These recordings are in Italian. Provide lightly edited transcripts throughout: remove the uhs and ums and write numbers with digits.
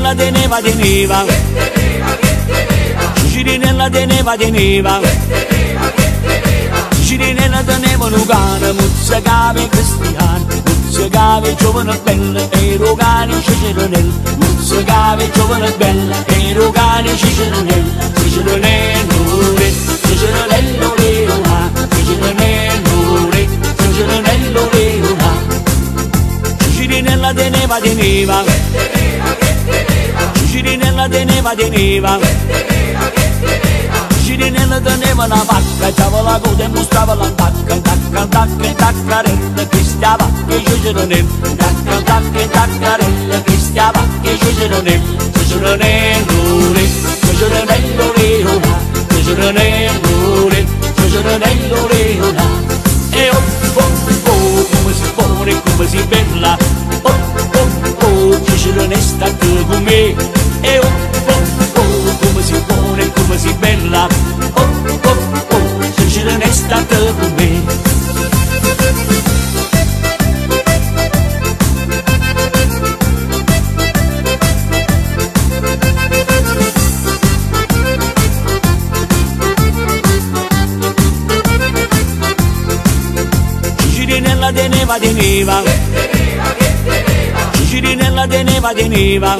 Cicinella teneva, teneva, Cicinella teneva, teneva, Cicinella teneva un cane, muzzicava cristiano, muzzicava giovane bella, ero cane Cicinella, muzzicava giovane bella, ero cane Cicinella, Cicinello re, Cicinello leona, Cicinello re, Cicinello leona. Cicinella teneva, teneva, Cicinella teneva, teneva, Cicinella teneva una vacca, c'aveva la coda e mostrava la tacca, tacca, tacca, taccarella, che stava, che Cicinella, tacca, tacca, taccarella, che stava, che Cicinella, Cicinello re, Cicinello leona, Cicinello re, Cicinello leona. E oh, oh, oh, come si pone, come si bella, oh, oh, oh, Cicinella sta con me. E oh, oh, oh, come si pone, come si bella, oh, oh, oh, Cicinella sta con me. Cicinella teneva, teneva, Cicinella teneva, teneva,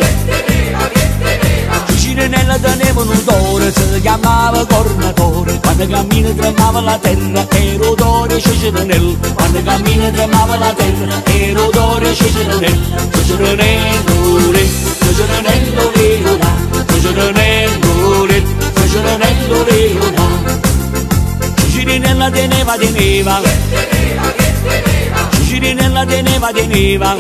Cicinella teneva un odore, si chiamava cornatore, quando cammina tremava la terra, era odore Cicinella, quando cammina tremava la terra, era odore Cicinella, Cicinello re, Cicinello leona, Cicinello re, Cicinello leona. Cicinella teneva, teneva, Cicinella teneva, teneva,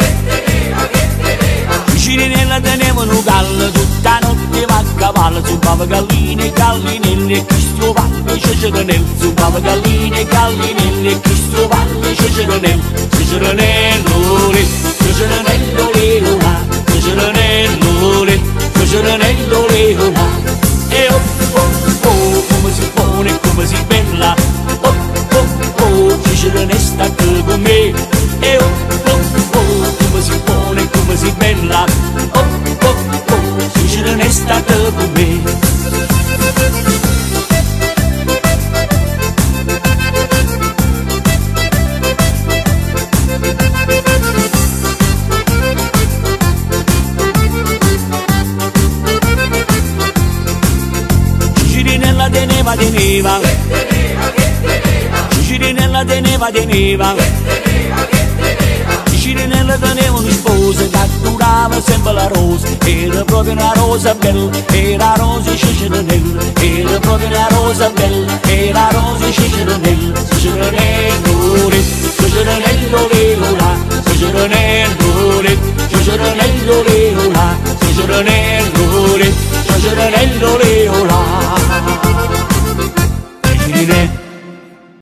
Cicinella teneva un gallo, tutta notte va a cavallo, zumbava galline e gallinelle e chi strovalle Cicinella, zumbava galline e gallinelle e chi strovalle Cicinella, Cicinello re, Cicinello leona, Cicinello re, Cicinello leona. E oh, oh, oh, come si pone, come si bella, oh, oh, oh, Cicinella sta con me. E oh, oh, oh, come si pone, come si bella, oh, oh, oh, Cicinella sta con me. Cicinella teneva, teneva, Cicinella teneva, teneva, Cicinella teneva un sposo che durava sempre la rosa, era proprio una rosa bella, era rosa Cicinella, era proprio una rosa bella, era rosa Cicinella, Cicinello re, Cicinello leona, Cicinello